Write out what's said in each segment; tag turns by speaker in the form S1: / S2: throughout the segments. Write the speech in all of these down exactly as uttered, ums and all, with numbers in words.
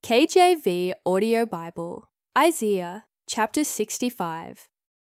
S1: K J V Audio Bible, Isaiah chapter sixty-five.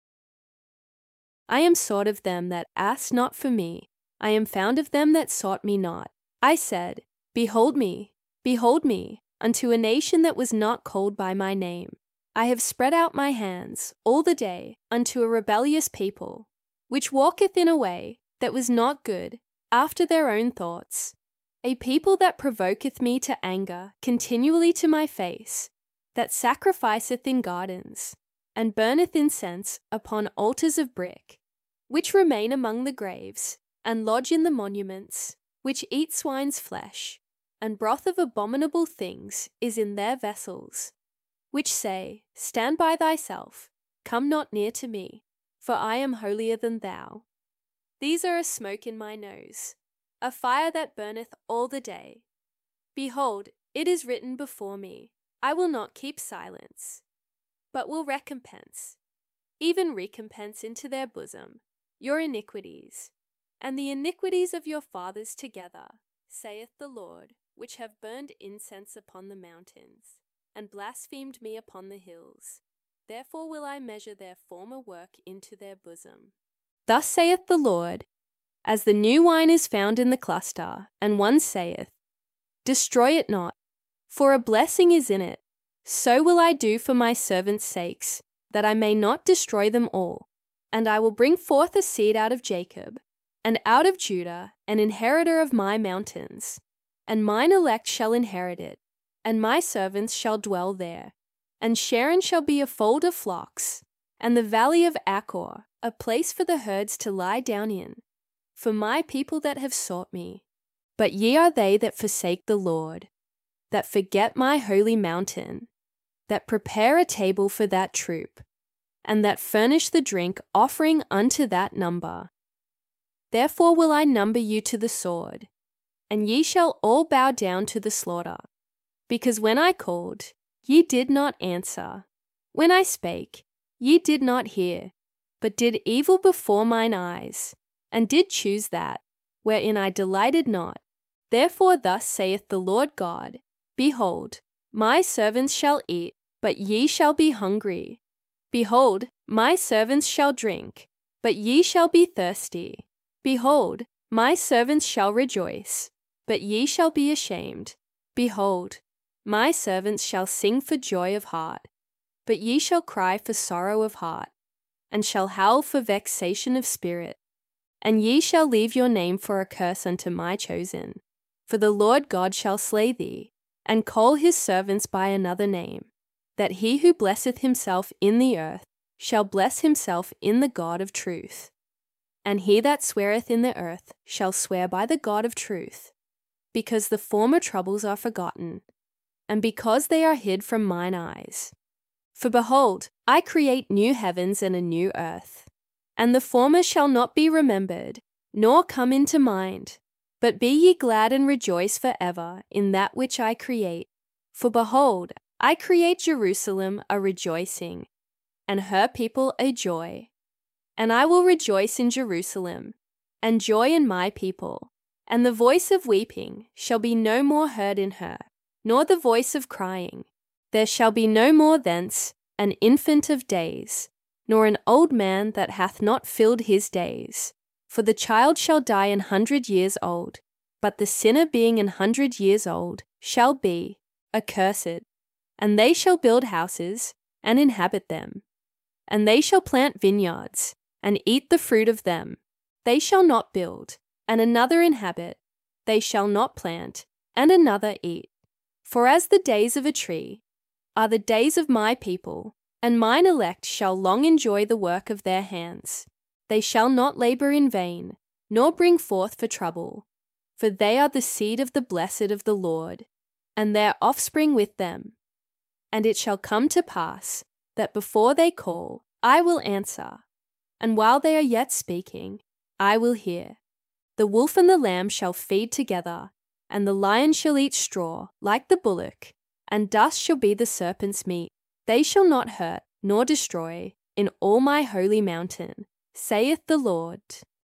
S1: I am sought of them that asked not for me. I am found of them that sought me not. I said, Behold me, behold me, unto a nation that was not called by my name. I have spread out my hands all the day unto a rebellious people, which walketh in a way that was not good, after their own thoughts. A people that provoketh me to anger continually to my face, that sacrificeth in gardens, and burneth incense upon altars of brick, which remain among the graves, and lodge in the monuments, which eat swine's flesh, and broth of abominable things is in their vessels, which say, Stand by thyself, come not near to me, for I am holier than thou. These are a smoke in my nose, a fire that burneth all the day. Behold, it is written before me, I will not keep silence, but will recompense, even recompense into their bosom, your iniquities, and the iniquities of your fathers together, saith the Lord, which have burned incense upon the mountains, and blasphemed me upon the hills. Therefore will I measure their former work into their bosom. Thus saith the Lord, as the new wine is found in the cluster, and one saith, Destroy it not, for a blessing is in it, so will I do for my servants' sakes, that I may not destroy them all. And I will bring forth a seed out of Jacob, and out of Judah an inheritor of my mountains. And mine elect shall inherit it, and my servants shall dwell there. And Sharon shall be a fold of flocks, and the valley of Achor a place for the herds to lie down in, for my people that have sought me. But ye are they that forsake the Lord, that forget my holy mountain, that prepare a table for that troop, and that furnish the drink offering unto that number. Therefore will I number you to the sword, and ye shall all bow down to the slaughter. Because when I called, ye did not answer. When I spake, ye did not hear, but did evil before mine eyes, and did choose that, wherein I delighted not. Therefore thus saith the Lord God, Behold, my servants shall eat, but ye shall be hungry. Behold, my servants shall drink, but ye shall be thirsty. Behold, my servants shall rejoice, but ye shall be ashamed. Behold, my servants shall sing for joy of heart, but ye shall cry for sorrow of heart, and shall howl for vexation of spirit. And ye shall leave your name for a curse unto my chosen. For the Lord God shall slay thee, and call his servants by another name, that he who blesseth himself in the earth shall bless himself in the God of truth. And he that sweareth in the earth shall swear by the God of truth, because the former troubles are forgotten, and because they are hid from mine eyes. For behold, I create new heavens and a new earth, and the former shall not be remembered, nor come into mind. But be ye glad and rejoice for ever in that which I create. For behold, I create Jerusalem a rejoicing, and her people a joy. And I will rejoice in Jerusalem, and joy in my people. And the voice of weeping shall be no more heard in her, nor the voice of crying. There shall be no more thence an infant of days, nor an old man that hath not filled his days. For the child shall die an hundred years old, but the sinner being an hundred years old shall be accursed. And they shall build houses, and inhabit them. And they shall plant vineyards, and eat the fruit of them. They shall not build, and another inhabit. They shall not plant, and another eat. For as the days of a tree are the days of my people, and mine elect shall long enjoy the work of their hands. They shall not labor in vain, nor bring forth for trouble. For they are the seed of the blessed of the Lord, and their offspring with them. And it shall come to pass, that before they call, I will answer, and while they are yet speaking, I will hear. The wolf and the lamb shall feed together, and the lion shall eat straw like the bullock, and dust shall be the serpent's meat. They shall not hurt nor destroy in all my holy mountain, saith the Lord.